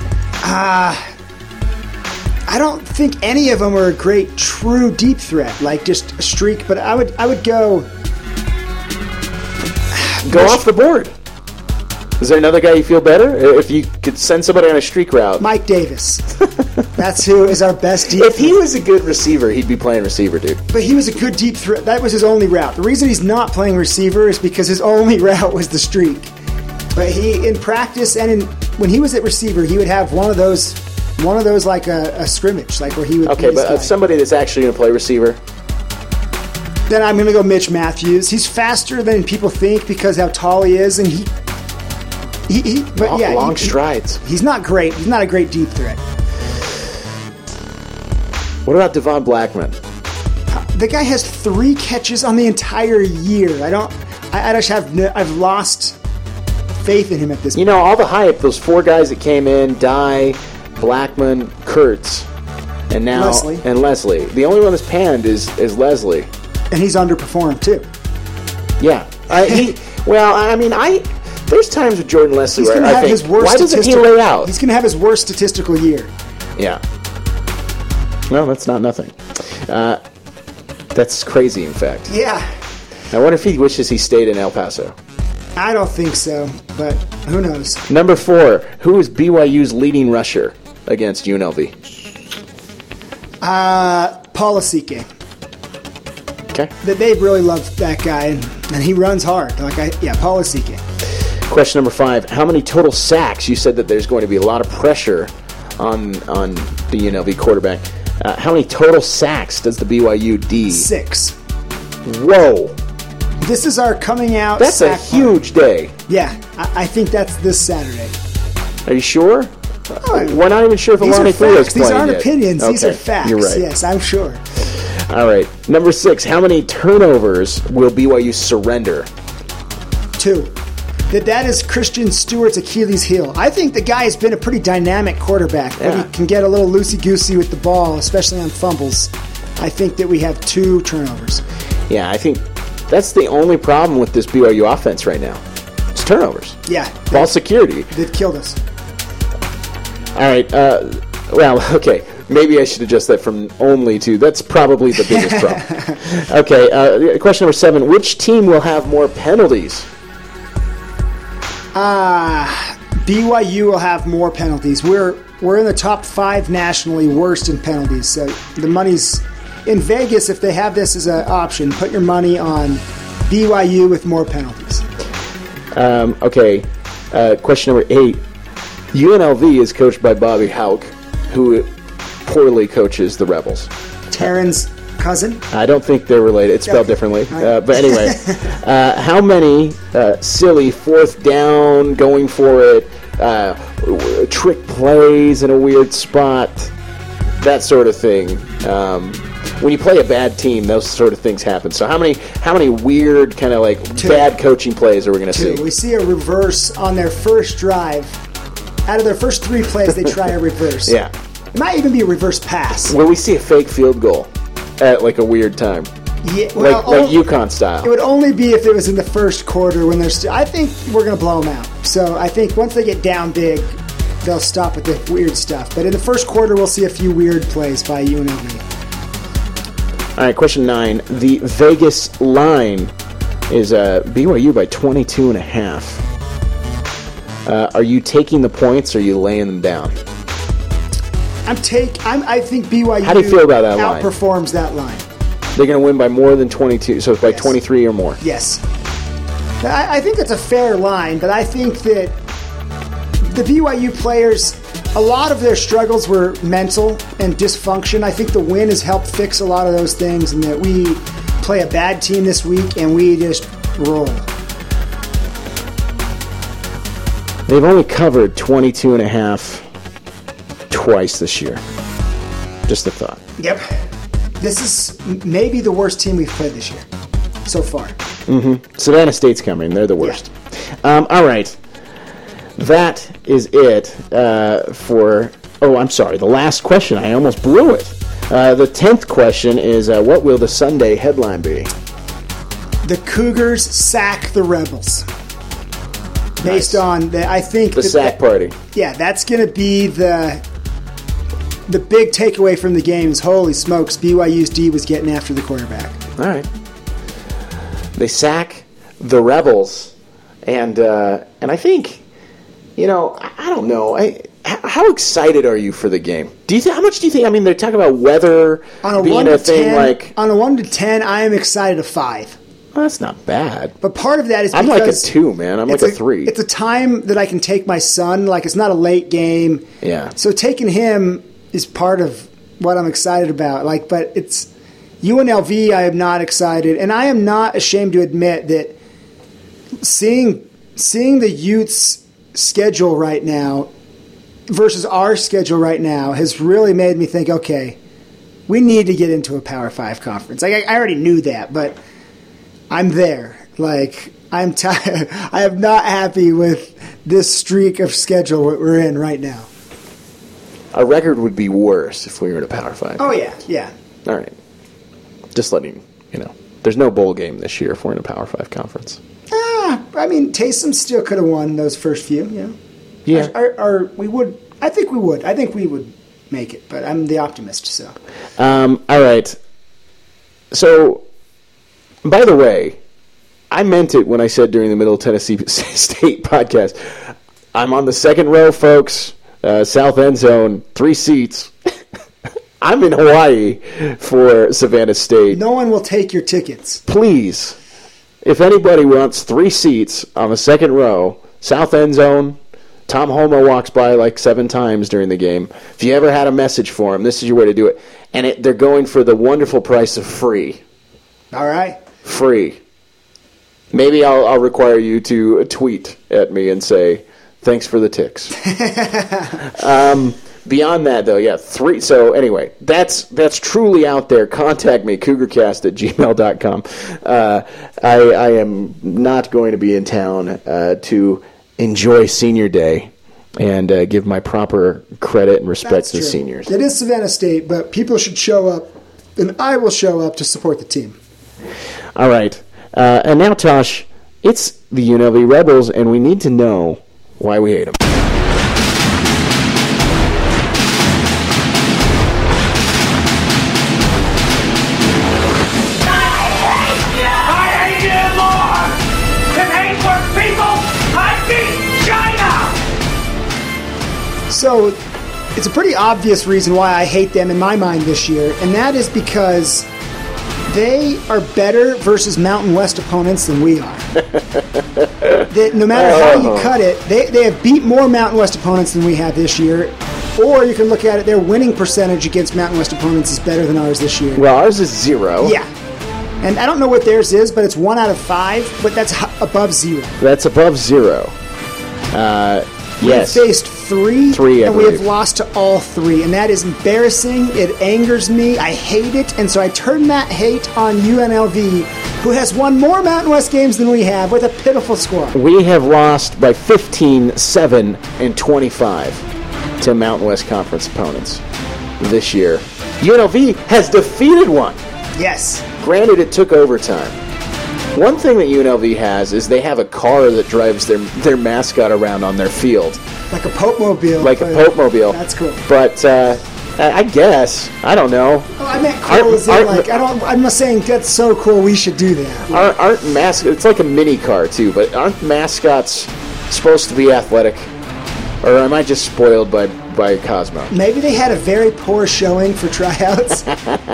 I don't think any of them are a great true deep threat, like just a streak, but I would go... Go off the board. Is there another guy you feel better? If you could send somebody on a streak route. Mike Davis. That's who is our best deep If he was a good receiver, he'd be playing receiver, dude. But he was a good deep threat. That was his only route. The reason he's not playing receiver is because his only route was the streak. But he, in practice and when he was at receiver, he would have one of those like a scrimmage, like where he would. Okay, but somebody that's actually going to play receiver. Then I'm going to go Mitch Matthews. He's faster than people think because how tall he is, and long strides. He's not great. He's not a great deep threat. What about Devon Blackman? The guy has 3 catches on the entire year. I've lost faith in him at this point. All the hype, those 4 guys that came in, Dye, Blackman, Kurtz, and now Leslie. The only one that's panned is Leslie. And he's underperformed too. Yeah. There's times with Jordan Leslie where I think, why doesn't he lay out? He's going to have his worst statistical year. Yeah. No, that's not nothing. That's crazy, in fact. Yeah. I wonder if he wishes he stayed in El Paso. I don't think so, but who knows? Number 4, who is BYU's leading rusher against UNLV? Polasike. Okay. They really love that guy, and he runs hard. Polasike. Question number 5, how many total sacks? You said that there's going to be a lot of pressure on the UNLV quarterback. How many total sacks does the BYU D? 6. Whoa. This is our coming out. That's a huge day. Yeah, I think that's this Saturday. Are you sure? We're not even sure if Alani Freo's playing. These aren't yet. opinions. Okay. These are facts. You're right. Yes, I'm sure. All right. Number 6, how many turnovers will BYU surrender? 2. That is Christian Stewart's Achilles heel. I think the guy has been a pretty dynamic quarterback, but he can get a little loosey-goosey with the ball, especially on fumbles. I think that we have 2 turnovers. Yeah, I think that's the only problem with this BYU offense right now. It's turnovers. Yeah. Ball security. That killed us. All right. Okay. Maybe I should adjust that from only to. That's probably the biggest problem. Okay. Question number 7. Which team will have more penalties? BYU will have more penalties. We're in the top 5 nationally worst in penalties. So the money's in Vegas. If they have this as an option, put your money on BYU with more penalties. Okay. Question number 8. UNLV is coached by Bobby Hauck, who poorly coaches the Rebels. Taryn's cousin? I don't think they're related. It's spelled differently. But anyway, how many silly 4th down, going for it, trick plays in a weird spot, that sort of thing. When you play a bad team, those sort of things happen. So how many weird kind of like 2. bad coaching plays are we going to see? We see a reverse on their first drive. Out of their first 3 plays, they try a reverse. Yeah. It might even be a reverse pass. Will we see a fake field goal at like a weird time? Yeah, well, like UConn style. It would only be if it was in the first quarter when they're I think we're going to blow them out. So I think once they get down big, they'll stop with the weird stuff. But in the first quarter, we'll see a few weird plays by UNLV. All right, question 9. The Vegas line is BYU by 22.5. Are you taking the points or are you laying them down? I think BYU How do you feel about that line? Outperforms that line. They're going to win by more than 22, so it's by 23 or more. Yes. I think it's a fair line, but I think that the BYU players, a lot of their struggles were mental and dysfunction. I think the win has helped fix a lot of those things, and that we play a bad team this week and we just roll. They've only covered 22.5 twice this year. Just a thought. Yep. This is maybe the worst team we've played this year so far. Mm-hmm. Savannah State's coming. They're the worst. Yeah. All right. That is it for... Oh, I'm sorry. The last question. I almost blew it. The 10th question is, what will the Sunday headline be? The Cougars sack the Rebels. Based on I think the sack party. Yeah, that's going to be the big takeaway from the game is, holy smokes, BYU's D was getting after the quarterback. All right. They sack the Rebels, and I think I don't know. How excited are you for the game? How much do you think? I mean, they're talking about weather being a thing. 10, like on a 1 to 10, I am excited a 5. Well, that's not bad. But part of that is I'm because like a 2, man. I'm like a 3. It's a time that I can take my son. Like, it's not a late game. Yeah. So taking him is part of what I'm excited about. Like, but it's UNLV. I am not excited, and I am not ashamed to admit that seeing the Utes' schedule right now versus our schedule right now has really made me think, okay, we need to get into a Power 5 conference. Like, I already knew that, but I'm there. Like, I'm tired. I am not happy with this streak of schedule we're in right now. Our record would be worse if we were in a Power 5. Oh, yeah. All right. Just letting you know. There's no bowl game this year if we're in a Power 5 conference. I mean, Taysom still could have won those first few, Yeah. We would. I think we would. I think we would make it, but I'm the optimist, so. All right. So, by the way, I meant it when I said during the Middle Tennessee State podcast, I'm on the second row, folks. South end zone, 3 seats. I'm in Hawaii for Savannah State. No one will take your tickets. Please, if anybody wants 3 seats on the second row, South end zone, Tom Homo walks by like 7 times during the game. If you ever had a message for him, this is your way to do it. And they're going for the wonderful price of free. All right. Free. Maybe I'll require you to tweet at me and say, thanks for the ticks. Beyond that, though, yeah, 3. So anyway, that's truly out there. Contact me, cougarcast@gmail.com. I am not going to be in town to enjoy Senior Day and give my proper credit and respect to the seniors. It is Savannah State, but people should show up, and I will show up to support the team. All right. And now, Tosh, it's the UNLV Rebels, and we need to know why we hate them. So, it's a pretty obvious reason why I hate them in my mind this year, and that is because they are better versus Mountain West opponents than we are. No matter how you cut it, they have beat more Mountain West opponents than we have this year. Or you can look at it, their winning percentage against Mountain West opponents is better than ours this year. Well, ours is 0. Yeah. And I don't know what theirs is, but it's 1 out of 5, but that's above 0. That's above 0. Yes. We faced 3 I and we have believe. lost to all 3, and that is embarrassing. It angers me. I hate it, and so I turn that hate on UNLV, who has won more Mountain West games than we have with a pitiful score. We have lost by 15, 7, and 25 to Mountain West Conference opponents this year. UNLV has defeated one. Yes. Granted, it took overtime. One thing that UNLV has is they have a car that drives their mascot around on their field. Like a Pope-mobile. Like a Pope-mobile. That's cool. But I guess, I don't know. Oh, I meant cool as in, like, I'm not saying that's so cool we should do that. Aren't mascots, it's like a mini car too, but aren't mascots supposed to be athletic? Or am I just spoiled by Cosmo? Maybe they had a very poor showing for tryouts.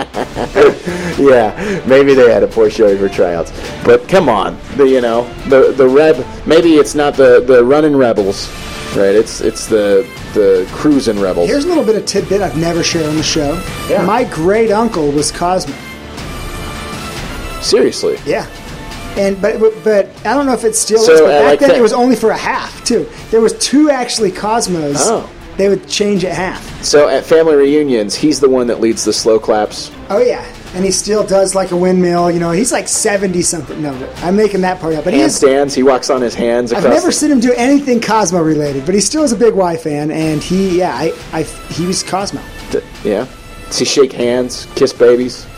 Yeah, maybe they had a poor showing for tryouts. But come on, maybe it's not the running Rebels, right? It's the cruising Rebels. Here's a little bit of tidbit I've never shared on the show. Yeah. My great uncle was Cosmo. Seriously? Yeah. But I don't know if it still So, is, but back like then that- it was only for a half, too. There was 2 actually Cosmos. Oh. They would change at half. So at family reunions, he's the one that leads the slow claps. Oh, yeah. And he still does like a windmill. He's like 70-something. No, I'm making that part up. But Handstands, he walks on his hands across. I've never seen him do anything Cosmo related, but he still is a big Y fan, and he was Cosmo. Yeah. Does he shake hands, kiss babies?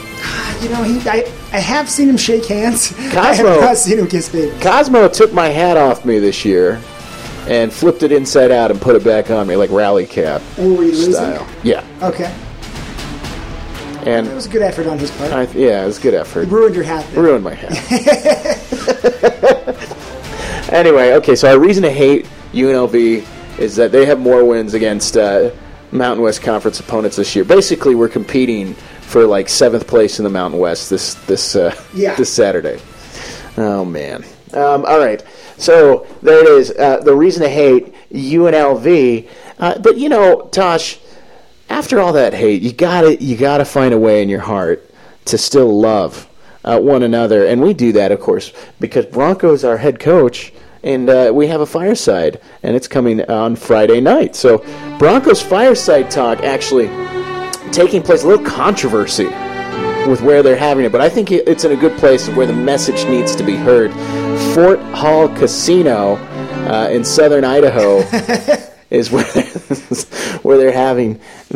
I have seen him shake hands. I Cosmo- have not seen him kiss babies. Cosmo took my hat off me this year and flipped it inside out and put it back on me like rally cap Oh, were you losing? style. Yeah. Okay. And It was a good effort on his part. it was a good effort. Ruined your hat. Ruined my hat. Anyway, okay, so our reason to hate UNLV is that they have more wins against Mountain West Conference opponents this year. Basically, we're competing for like 7th place in the Mountain West this Saturday. Oh man! All right, so there it is. The reason to hate UNLV, but Tosh, after all that hate, you gotta find a way in your heart to still love one another, and we do that, of course, because Bronco's our head coach. And we have a fireside, and it's coming on Friday night. So Broncos Fireside Talk actually taking place, a little controversy with where they're having it, but I think it's in a good place where the message needs to be heard. Fort Hall Casino in southern Idaho is where they're having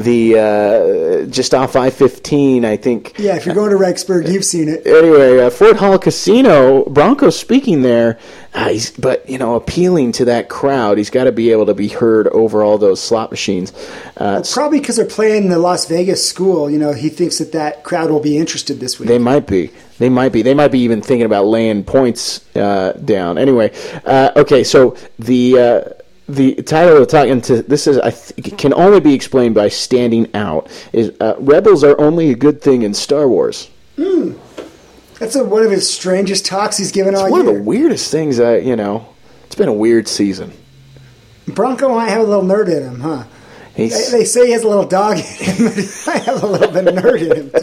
the just off I-15, I think. Yeah, if you're going to Rexburg, you've seen it. Anyway, Fort Hall Casino, Broncos speaking there, but appealing to that crowd. He's got to be able to be heard over all those slot machines. Probably because they're playing the Las Vegas school. He thinks that crowd will be interested this week. They might be. They might be even thinking about laying points down. Anyway, okay, so the title of the talk, and this is, can only be explained by standing out, is Rebels are only a good thing in Star Wars. That's one of his strangest talks he's given all year. It's one of the weirdest things, it's been a weird season. Bronco might have a little nerd in him, huh? They say he has a little dog in him, but he might have a little bit of nerd in him,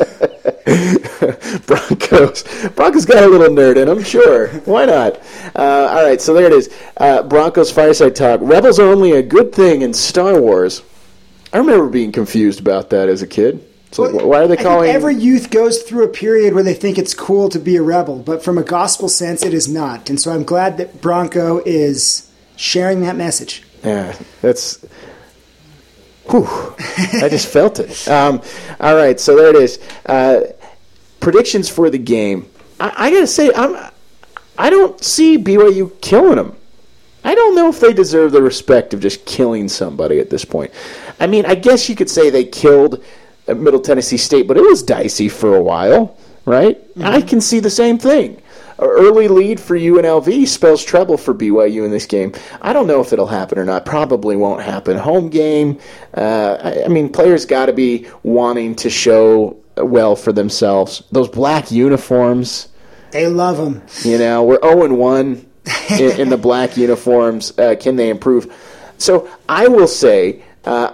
too. Broncos got a little nerd in him, sure. Why not? All right, so there it is. Broncos Fireside Talk. Rebels are only a good thing in Star Wars. I remember being confused about that as a kid. So why are they calling... every youth goes through a period where they think it's cool to be a rebel, but from a gospel sense, it is not. And so I'm glad that Bronco is sharing that message. Yeah, that's... Whew, I just felt it. All right, so there it is. Predictions for the game. I got to say, I don't see BYU killing them. I don't know if they deserve the respect of just killing somebody at this point. I mean, I guess you could say they killed Middle Tennessee State, but it was dicey for a while, right? Mm-hmm. I can see the same thing. An early lead for UNLV spells trouble for BYU in this game. I don't know if it'll happen or not. Probably won't happen. Home game, I mean, players got to be wanting to show well for themselves. Those black uniforms. They love them. We're 0-1 in the black uniforms. Can they improve? So I will say,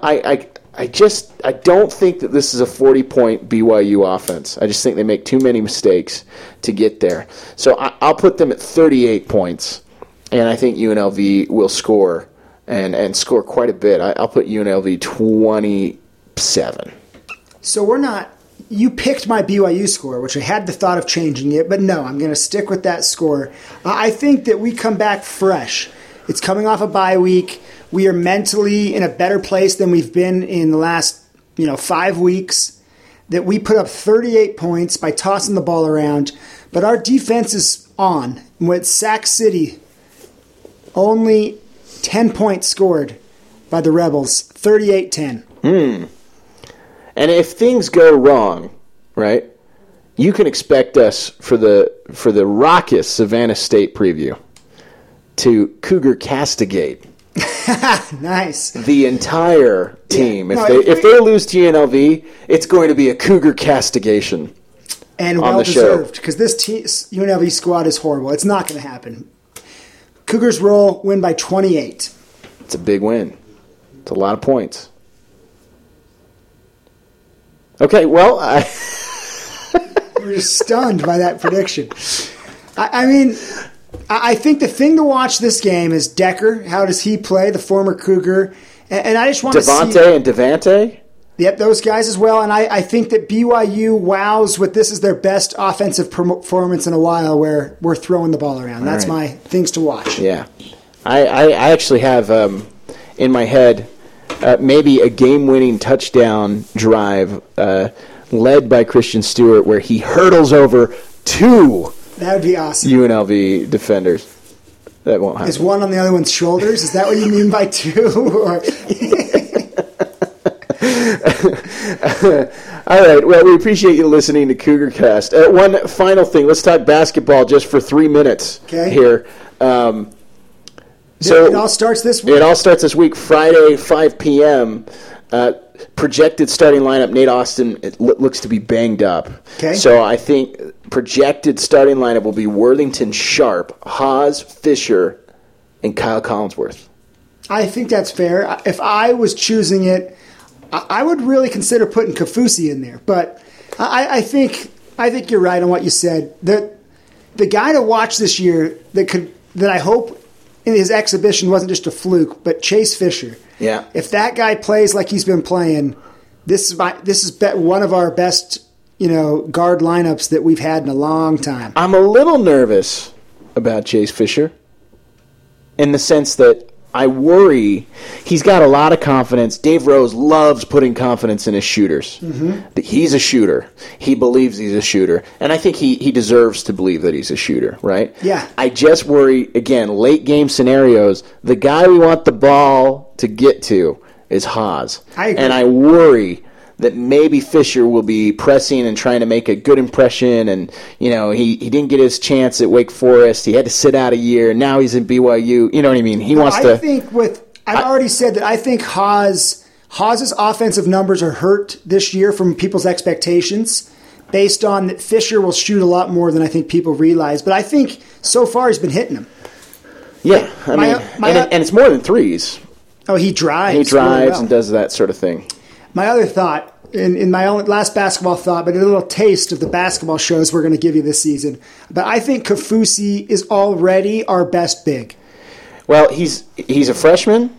I don't think that this is a 40-point BYU offense. I just think they make too many mistakes to get there. So I'll put them at 38 points, and I think UNLV will score and score quite a bit. I'll put UNLV 27. So we're not... You picked my BYU score, which I had the thought of changing it, but no, I'm going to stick with that score. I think that we come back fresh. It's coming off a bye week. We are mentally in a better place than we've been in the last 5 weeks. That we put up 38 points by tossing the ball around, but our defense is on. With Sac City, only 10 points scored by the Rebels, 38-10. And if things go wrong, right, you can expect us for the raucous Savannah State preview to Cougar castigate. Nice. The entire team. Yeah. If they lose to UNLV, it's going to be a Cougar castigation. And well deserved, because this UNLV squad is horrible. It's not going to happen. Cougars roll, win by 28. It's a big win. It's a lot of points. Okay, well, we're just stunned by that prediction. I mean, I think the thing to watch this game is Decker. How does he play, the former Cougar? And I just want to see... Devontae and Devante? Yep, those guys as well. And I think that BYU wows with this is their best offensive performance in a while where we're throwing the ball around. That's my things to watch. Yeah. I actually have in my head... maybe a game-winning touchdown drive led by Christian Stewart where he hurdles over 2 that would be awesome. UNLV defenders. That won't happen. Is one on the other one's shoulders? Is that what you mean by 2? All right. Well, we appreciate you listening to CougarCast. One final thing. Let's talk basketball just for 3 minutes here. So it all starts this week? It all starts this week, Friday, 5 p.m. Projected starting lineup, Nate Austin looks to be banged up. Okay. So I think projected starting lineup will be Worthington, Sharp, Haas, Fisher, and Kyle Collinsworth. I think that's fair. If I was choosing it, I would really consider putting Kaufusi in there. But I think you're right on what you said. The guy to watch this year that I hope in his exhibition wasn't just a fluke, but Chase Fisher. Yeah. If that guy plays like he's been playing, this is one of our best, guard lineups that we've had in a long time. I'm a little nervous about Chase Fisher in the sense that I worry he's got a lot of confidence. Dave Rose loves putting confidence in his shooters. Mm-hmm. He's a shooter. He believes he's a shooter. And I think he deserves to believe that he's a shooter, right? Yeah. I just worry, again, late game scenarios, the guy we want the ball to get to is Haas. I agree. And I worry that maybe Fisher will be pressing and trying to make a good impression, and he didn't get his chance at Wake Forest. He had to sit out a year. Now he's in BYU. You know what I mean? He wants to. I've already said that I think Haas's offensive numbers are hurt this year from people's expectations, based on that Fisher will shoot a lot more than I think people realize. But I think so far he's been hitting them. Yeah, and it's more than threes. Oh, he drives. He drives really well and does that sort of thing. My other thought, in my own last basketball thought, but a little taste of the basketball shows we're going to give you this season. But I think Kaufusi is already our best big. Well, he's a freshman.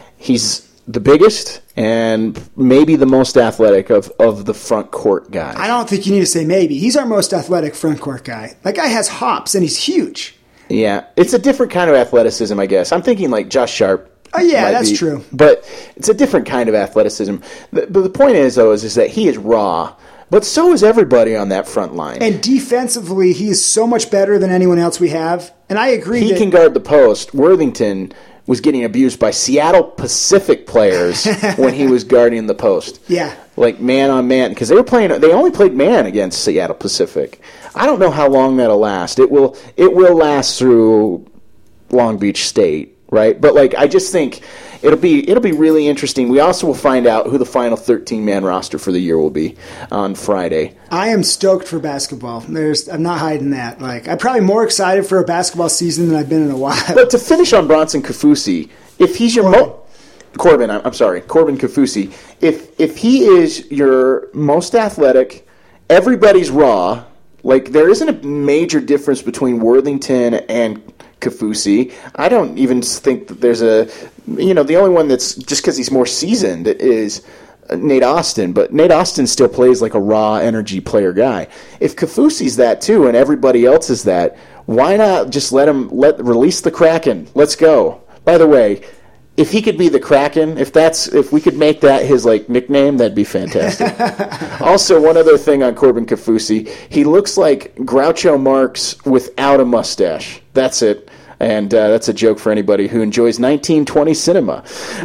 He's the biggest and maybe the most athletic of the front court guys. I don't think you need to say maybe. He's our most athletic front court guy. That guy has hops, and he's huge. Yeah, it's a different kind of athleticism, I guess. I'm thinking like Josh Sharp. Oh, yeah, that's true. But it's a different kind of athleticism. But the point is, though, is that he is raw. But so is everybody on that front line. And defensively, he is so much better than anyone else we have. And I agree he can guard the post. Worthington was getting abused by Seattle Pacific players when he was guarding the post. Yeah. Like man on man. Because they only played man against Seattle Pacific. I don't know how long that'll last. It will last through Long Beach State. Right, but I just think it'll be really interesting. We also will find out who the final 13-man roster for the year will be on Friday. I am stoked for basketball. I'm not hiding that. I'm probably more excited for a basketball season than I've been in a while. But to finish on Bronson Kaufusi, if he's your Corbin Kaufusi, if he is your most athletic, everybody's raw. There isn't a major difference between Worthington and Kaufusi. I don't even think that there's the only one that's just because he's more seasoned is Nate Austin, but Nate Austin still plays like a raw energy player guy. If Kaufusi's that too and everybody else is that, why not just release the Kraken? Let's go. By the way, if he could be the Kraken, if we could make that his nickname, that'd be fantastic. Also, one other thing on Corbin Kaufusi, he looks like Groucho Marx without a mustache. That's it. And that's a joke for anybody who enjoys 1920 cinema.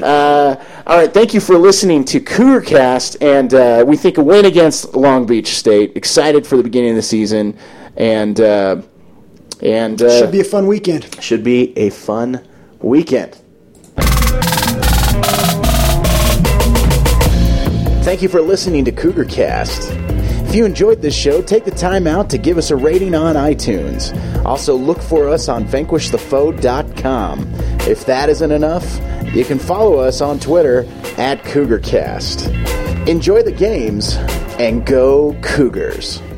All right, thank you for listening to CougarCast, and we think a win against Long Beach State. Excited for the beginning of the season, and should be a fun weekend. Should be a fun weekend. Thank you for listening to CougarCast. If you enjoyed this show, take the time out to give us a rating on iTunes. Also, look for us on vanquishthefoe.com. If that isn't enough, you can follow us on Twitter @CougarCast. Enjoy the games, and go Cougars.